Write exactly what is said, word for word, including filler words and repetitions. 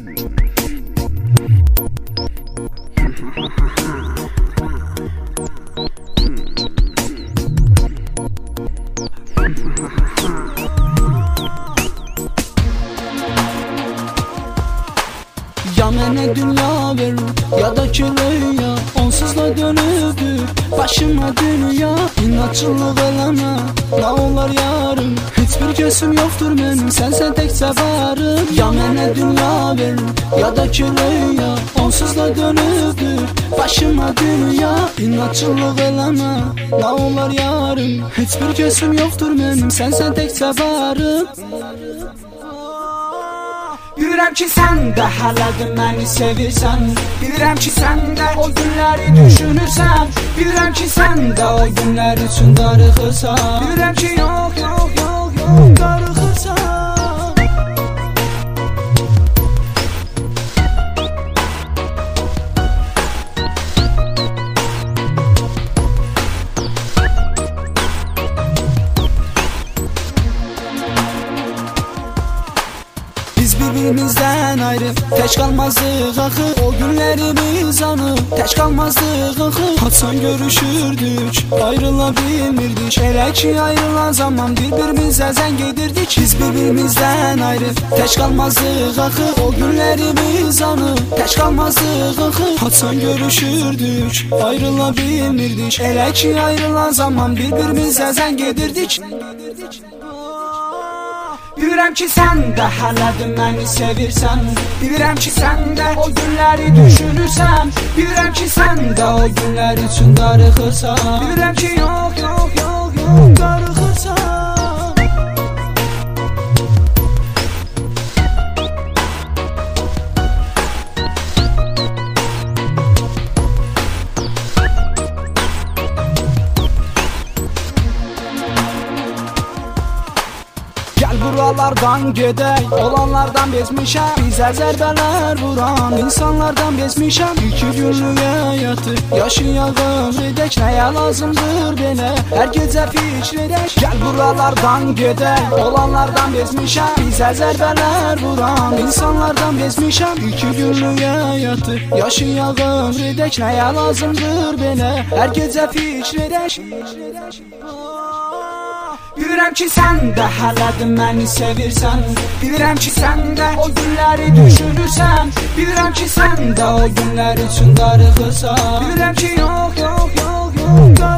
Ya mənə dünya verir, ya da ki rüya, onsuz da dönübdür başıma dünya. İnatçılıq eləmə, nə olar yarım, heç bir gözüm yoxdur mənim, sənsən təkcə varım. Ya mənə dünya verir, ya da ki rüya, onsuz da dönübdür başıma dünya. İnatçılıq eləmə, nə olar yarım, heç bir gözüm yoxdur mənim, sənsən təkcə varım. Bilirəm ki sən də hələ də məni sevirsən, bilirəm ki sən də o günləri düşünürsən, bilirəm ki sən də o günlər üçün darıxırsan, bilirəm ki yox, yox, yox, yox, darıxırsan. Bir-birimizdən ayrı tək qalmazdıq axı, o günlərimiz anı tək qalmazdıq axı. Haçan görüşürdük, ayrıla bilmirdik, elə ki ayrılan zaman bir-birimizə zəng edirdik. Biz bir-birimizdən ayrı tək qalmazdıq axı, o günlərimiz anı tək qalmazdıq axı. Haçan görüşürdük, ayrıla bilmirdik, elə ki ayrılan zaman bir-birimizə zəng edirdik. Bilirəm ki sən də hələ də məni sevirsən, bilirəm ki sən də o günləri düşünürsən, bilirəm ki sən də o günlər üçün darıxırsan, bilirəm ki yox, yox, yox, yox, darıxırsan. Buralardan gedək, olanlardan bezmişəm, bizə zərbələr vuran insanlardan bezmişəm. İki günlük həyatı yaşayalım edək, nəyə lazımdır belə hər gecə fikr edək. Gəl buralardan gedək, olanlardan bezmişəm, bizə zərbələr vuran insanlardan bezmişəm. İki günlük həyatı yaşayalım edək, nəyə lazımdır belə hər gecə fikr edək. Bilirəm ki sən də hələ də məni sevirsən, bilirəm ki sən də o günləri düşünürsən, bilirəm ki sən də o günlər üçün darıxırsan, bilirəm ki yox, yox, yox, yox, darıxırsan.